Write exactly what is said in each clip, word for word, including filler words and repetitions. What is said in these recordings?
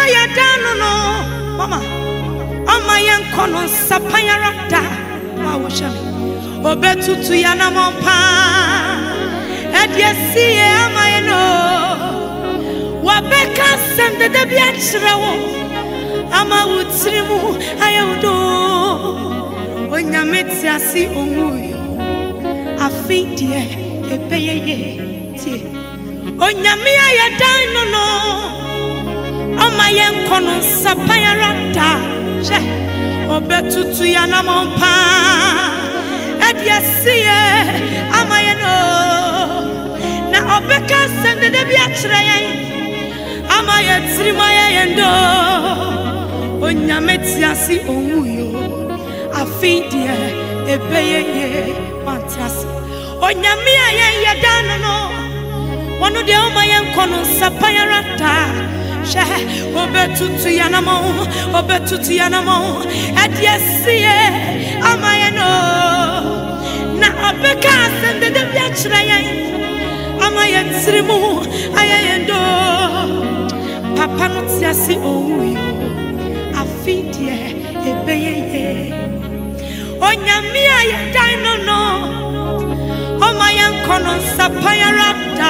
ya dano no mama ama yen kono sapanyara da wa wo shame obetutu ya na mompa ediesie ama yen no wa beka sende de bia chrewo ama wutrimu ayewdo onyameti asi onwuyo afidie epeyeye tie onyame ya dano no ama yen kono sapanyara da je obetutu ya na mompa ediesie ama yen no na obeka sende de bia chreyen ama yetrima yendo onyameti asi onwuyo afidie ebeyeye matiasi onyame aye dano no wono de oma yenkono sapayarata she obetutu yanamo obetutu yanamo ediesie ama yeno na obeka sende de biachrayen ama yetrimu ayendo papa no tiasi onwuyo afidie ebeyeye onyame aye dano no oma yenkono sapayarata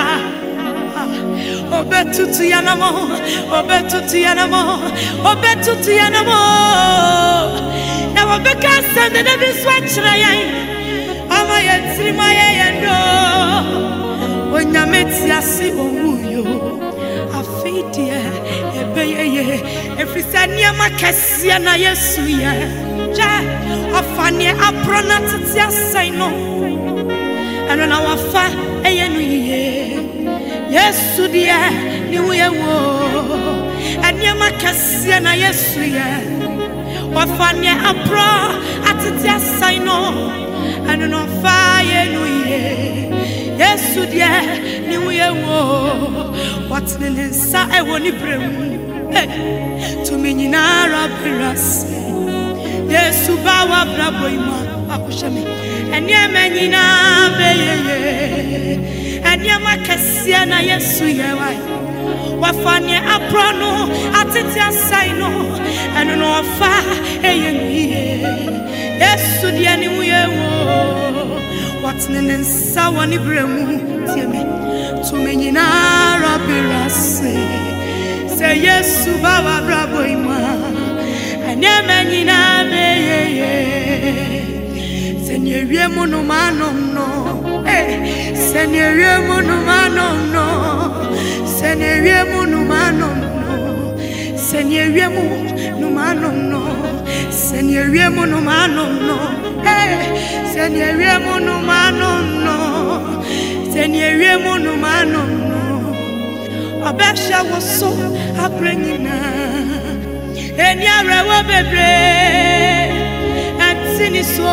obetutu yanamo obetutu yanamo obetutu yanamo na obeka sende de biswachrayen ama yetrima yendo onyameti asi onwuyo afidie ebeyeye efrisania makesia na Yesu ye ja afanie aprona titia saino eno na wafa eyenu ye Yesu dia ni wewo ania makesia na Yesu ye wafanie apro atitia saino eno na fa yenu ye Yesu dia ni wewo watnene sa ewo ni bremu tuminyina rabirase Yesu bawa brabo ima akushame enia menyina beyeye enia makesia na Yesu yewa wafanye aprono atitia saino eno no fa eyenie Yesu dia ni uyewo watnene nsa woni bremu tieme tumenyina rabirase se Yesu bawa brabo ima enia menyina beyeye senyewie munu manom no eh senyewie munu manom no senyewie munu manom no senyewie munu manom no senyewie munu manom no eh senyewie munu manom no senyewie munu manom no abasha woso abranyina eni arewo bebre antini so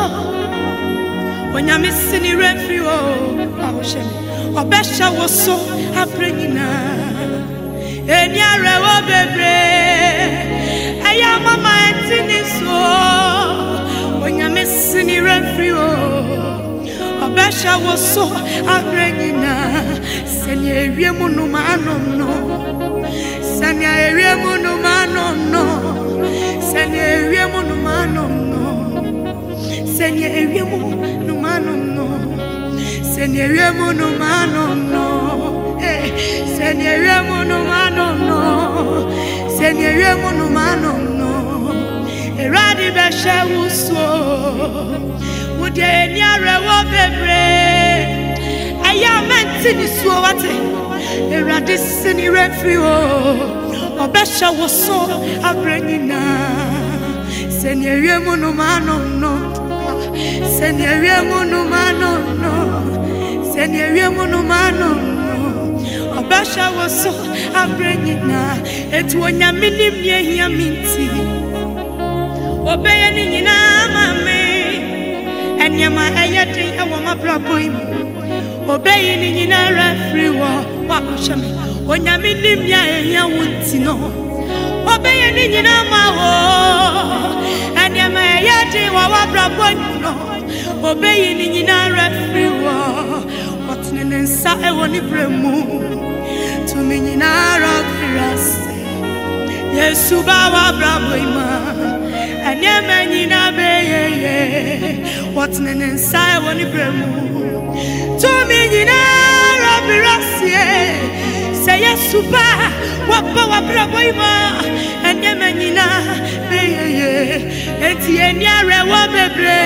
onyame sini refri o ahoshemi obesha woso abranyina eni arewo bebre aya mama antini so onyame sini refri o obesha woso abranyina seni ewie munu manom no seni ewie munu manom no seni ewie munu manom no seni ewie munu manom no seni ewie munu manom no eh seni ewie munu manom no seni ewie munu manom no eradi beshe wuso wode ni arewo bebre aya mentini so wate eradi sini refri o obesha woso abranyina senyewie munu manom no senyewie munu manom no senyewie munu manom no obesha woso abranyina etu onyaminim ne hia minti obeye ni nyina mame enyama eyedin ewo mabrabo im obeye ni nyina refri wo wakoshame onyaminim ne hia wunti no obeye ni nyina mawo enyama eyedin wo mabrabo no obeye ni nyina refri wo watnene nsa ewo ni bremu tuminyina ragrase Yesu bawa braboima anyamenyina beye what's nen inside woni bremu to me nyina rabirasie say Yesu ba wa bawa braboima anyamenyina beye enti eniare wo bebre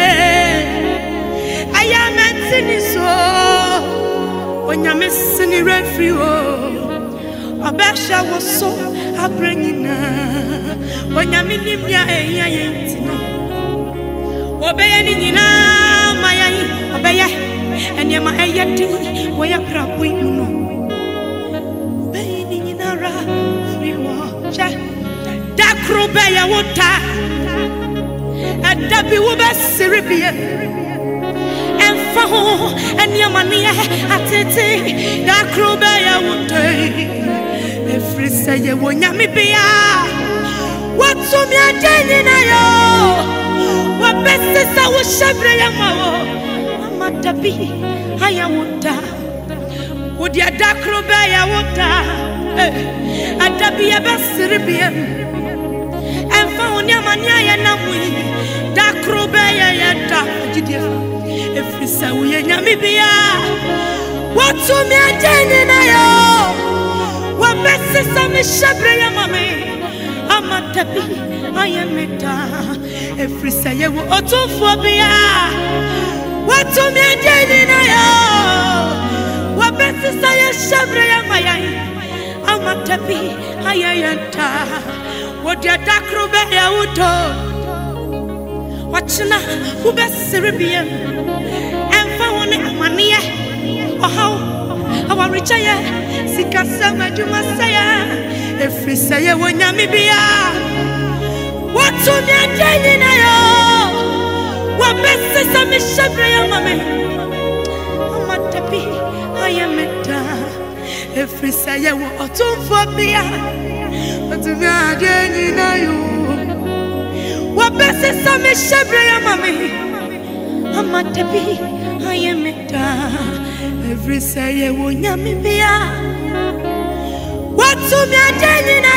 ayamentini so onyamesini refri o Abasha was so abrenyina onyamini mia eya yentino obeya ni nyina mayan obeya enema eyati woya krapo imuno obeya ni nyina ra friwo cha dakro beya wota adabi wo besiribie emfa ho enema ne atete dakro beya wota Every say you want me be what's on me attending yo what best is our shepherd yamawo amata bi aya wota would ya dakro be ya wota adabi ya besiribie emfa oni amania ya namui dakro be ya ya ta jide every say we nyame be what's on me attending yo What best is on the shepherd, mammy? I'm a tappy, I am a ta. Every say you will autophobia. What to me, Jenny? What best is on your shepherd, mammy? I'm a tappy, I am a ta. What your dark rubber, Uto? What's not who best Serbian? And found money. Oh, how? Our richaya, Sikasama Jumasaya, every say when Yamibia. What to me, Janina? What best is a Mishabria, mammy? I'm a tappy, I am a ta. Every say what to for me. But to me, Janina, what best is a Mishabria, mammy? I'm a tappy, I am a ta. Every say you want me be what to me Janina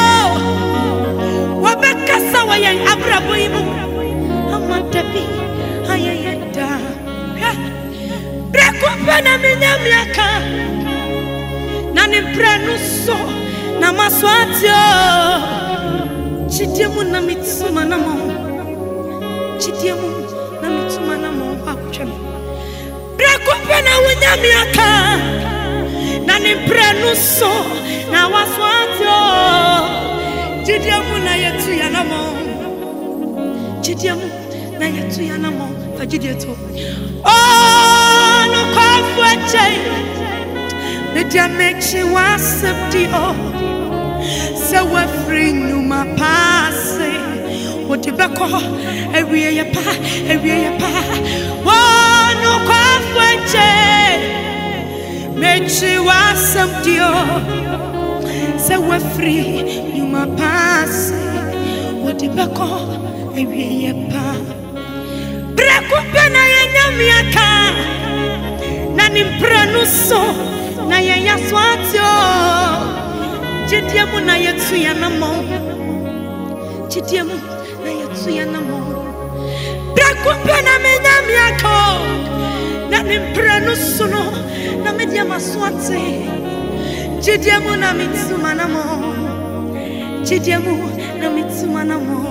yo what beka sawa yan abrabo imu amatabi ayayata breko pena minyamiaka na nimprenu so na maswatio chitiemu na mitsuma na mo chitiemu na mitsuma na mo akutwem Kupena wunyamiaka na nimprenu so na waswatio jidiamu na yetu ya namo jidiamu na yetu ya namo fajidieto oh no kafweche media mechi wasabdio se wafri nyuma pase wotibeko ewie ye pa ewie ye pa oh no kafweche mechi wasabdio se wafri nyuma pase wotibeko ewie ye pa brekupena yenyamiaka na nimprenu so na yeyaswatio jidiamu na yetu ya namo jidiamu na yetu ya namo brekupena menyamiako na nimprenu so na media maswati jidiamu na mitsuma namo jidiamu na mitsuma namo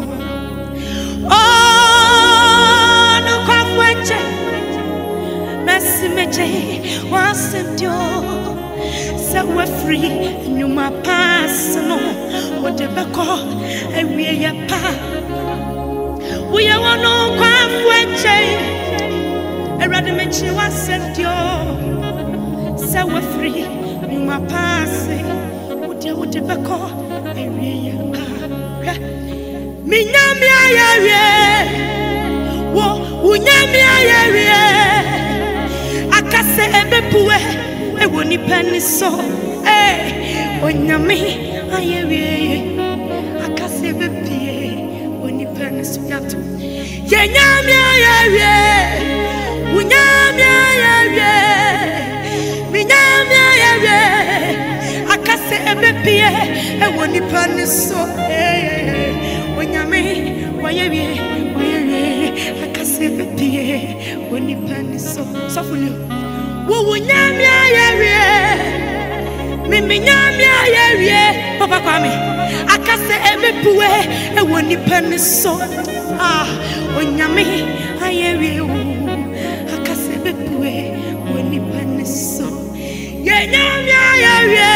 oh no kwafweche Messi meje wasendio se we free nyuma pass no wodebeko ewie ya pa we wono kwafweche erade meje wasendio se we free nyuma pass wode wodebeko ewie ya pa minyami ayawie wo unyami ayawie akase ebepuwe ewoni peniso eh onyame ayawie akase ebepie oni peniso yato yenyame ayawie unyame ayawie minyame ayawie akase ebepuwe pie e woni paniso eh onyame wayewie wayewie akase be pie woni paniso sofuli wo wonyame ayewie mimi nyame ayewie papa kwame akase ebe puwe e woni paniso ah onyame ayewie akase be puwe woni paniso ye nyame ayewie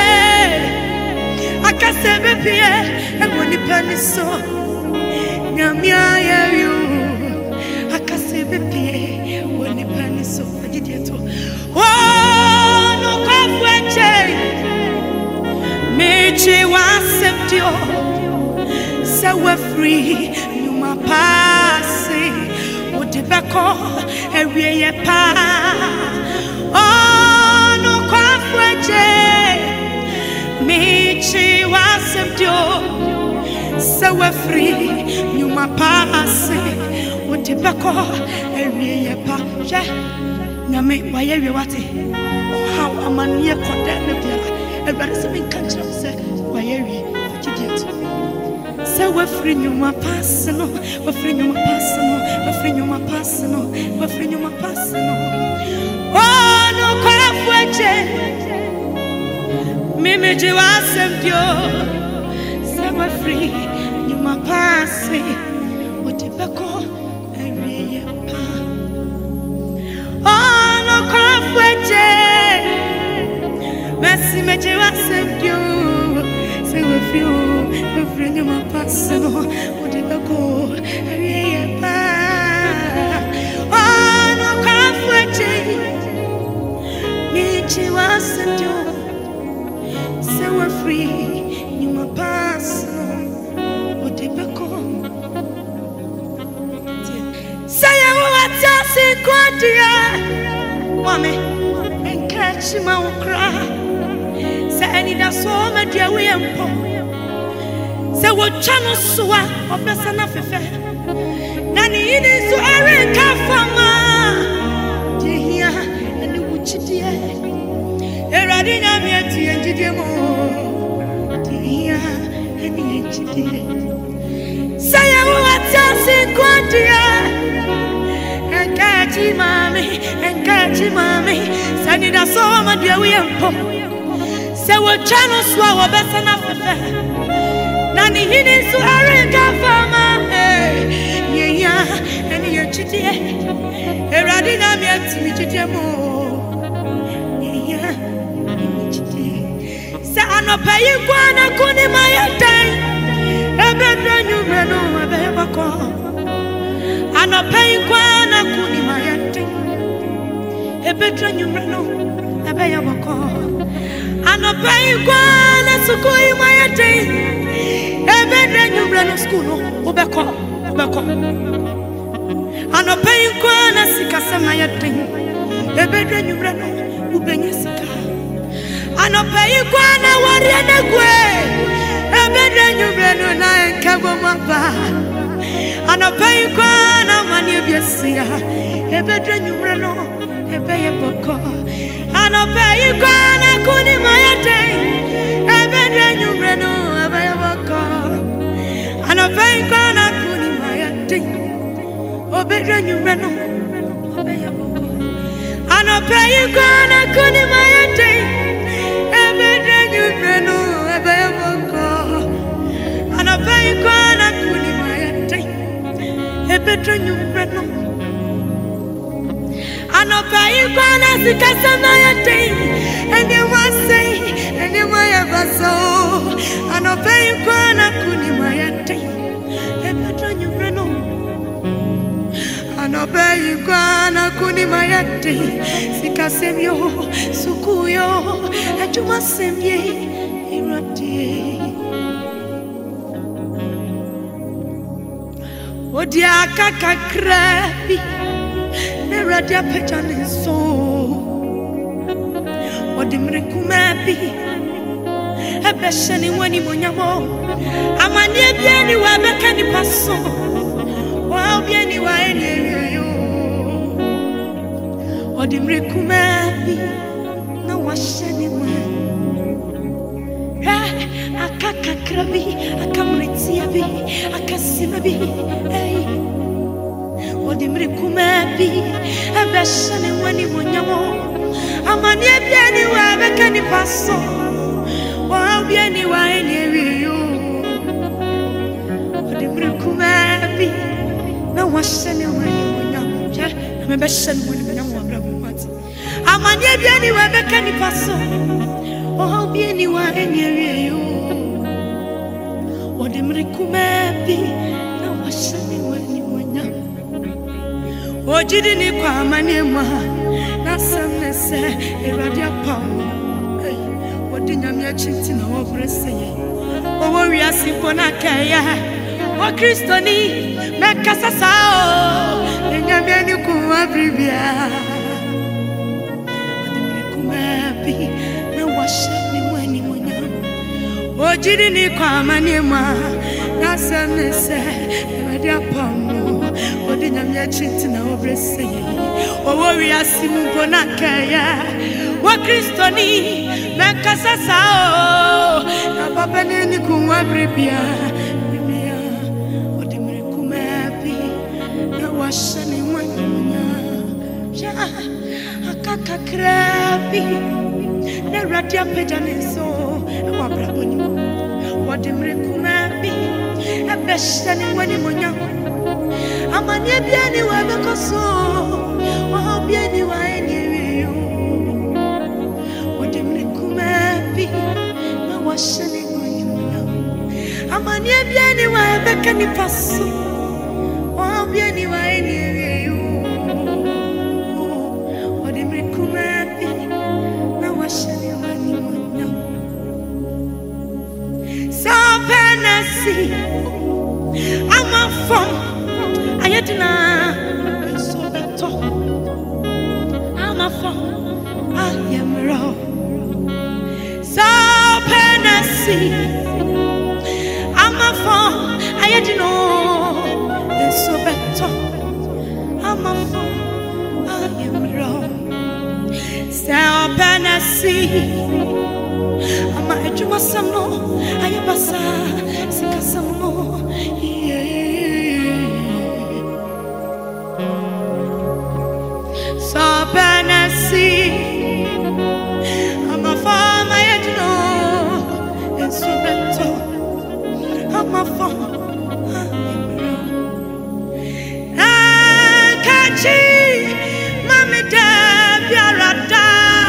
akase be pie e woni paniso nyame ayewie akase be pie woni paniso agidieto oh no kafweche mechi waseptio sawa free nyuma pase odebeko ewieye pa oh no kafweche mechi waseptio sawa free nyuma pase odebeko ewieye pa je nyame wayewe wate how amanie koda ne biara everybody say me can't say wayewe agidieto say we free nyuma passe no we free nyuma passe no we free nyuma passe no we free nyuma passe no oh no kwafweche mimi je wasempio say we free nyuma passe otebeko ewiye pa oh no kwafweche merci me je wasempio say we free we free nyuma passe no otebeko ewiye pa oh no kwafweche mi je wasempio say we free nyuma passe no otebeko say what else could you mame encourage my cry say any da so me dia we empo say what channel so a obesa na fefe na ni ni so are ka fama dia eni wuchidie erade nya me ati enjidie mo dia eni enjidie say what else could you enkachi mami enkachi mami sani da so ma dia we empo se wo channel so wo besa na fefe na ni hini so are ka fama eh yeya eni ye chidie eradi na mi atimi chidie mo yeya eni chidie se anopa yi kwa na kuni mayetan ebe dranyu breno ebe bako anopai kwa na kuni mayante ebetra nyumrano abeya wako anopai kwa na sukui mayante ebetra nyumrano skuno ubeko ubeko anopai kwa na sikasa mayante ebetra nyumrano ubenyesika anopai kwa na wariana kwe ebetra nyumrano na enkabo maba anopai kwa na mani biesia ebedra nyumrano ebeye boko anopai kwa na kuni mayate ebedra nyumrano ebeye boko anopai kwa na kuni mayate obedra nyumrano ebeye boko anopai kwa na kuni mayate ebedra nyumrano ebeye boko anopai kwa na kuni ebetra nyumrano anopai kwa na sikasa na yate ene wase ene moya baso anopai kwa na kuni mayate ebetra nyumrano anopai kwa na kuni mayate sikasemyo sukuyo ajuma semye irati odia kakakrabi ne radia pechane so odimre kumabi ebeshani wani monyamo amanie bieni wa bekani paso wa bieni wa eni yo odimre kumabi na washani wa akakrabi akamretiabi akasimabi hey odimri kumabi abashane wani monyamo amani ebiani wa bekani paso wa biani wa eniyo odimri kumabi na washane wani monyamo ja amebashane wani monyamo abrabo mati amani ebiani wa bekani paso wa biani wa eniyo odimri kumabi na washane wani monyamo ojidi ni kwa manema na samnese eradia pam eh odinya mi achinti na obrese ye owo wi asimpo na kaya o kristoni mekasa sao enya mi ani ku abribia odimre kumabi na washa ni mwani monya ojidi ni kwa manema na samnese eradia pam odinya mi achinti na obrese ye owo wi asimpo na kaya wa kristoni mekasa sao na baba ni kunwa bribia bibia odimre kumabi na washani mwanya ja akaka krabi na radia pedaneso wa braboni odimre kumabi abeshani mwani monya amani ebiani wa bekoso wa biani wa eniyo odimri kumabi na washani ngonya amani ebiani wa bekani paso wa biani wa eniyo odimri kumabi na washani ngonya so penasi ama fom ayedina so beto ama fom ayemro so penasi ama fom ayedino so beto ama fom ayemro so penasi ama ejuma samo ayabasa sikasamo Sabanasi I'm a farmer yet no it's so better I'm a farmer Kachi Mami de Biarada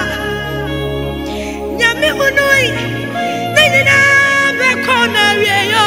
Nyami Unui Nina Bekona Yo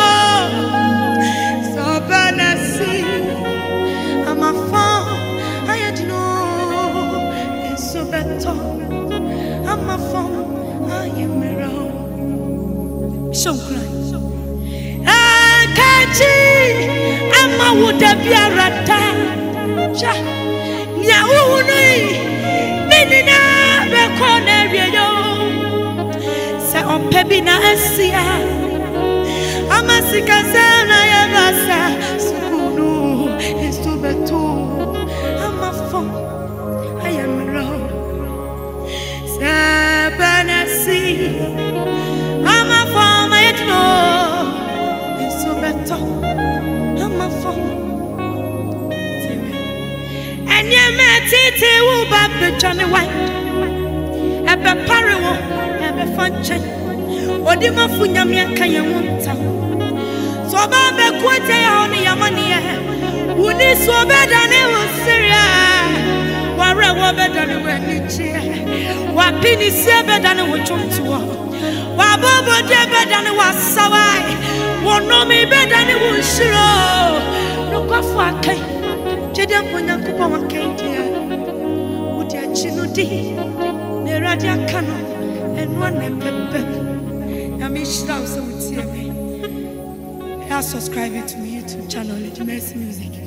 Sabanasi I'm a farmer I had no so better I'm a phone I am around so cry I catch I'm a wood of Yarata ja nya unui nina be corner yo se on pebina asia I'm a sikazana ya rasa sukunu is so better I'm a phone I am around Sabanasi I'm a farmer yet no it's so better I'm a farmer and you met it will be Johnny White Ebe Pariwo Ebe Funche Odima Funyamia Kaya Wunta So Babe Quete on Yamania Uni so better than Syria Wara better than Wenichi Wapini se better than Wachuntua Wabobo de better than Wasawai Wonomi better than Wushiro Look off Wake Jedam Punyakupa Wakentia Udia Chinudi Neradia Kano and one Pepe Yamishra so would see me. Subscribe to my YouTube channel, Legionnaires Music.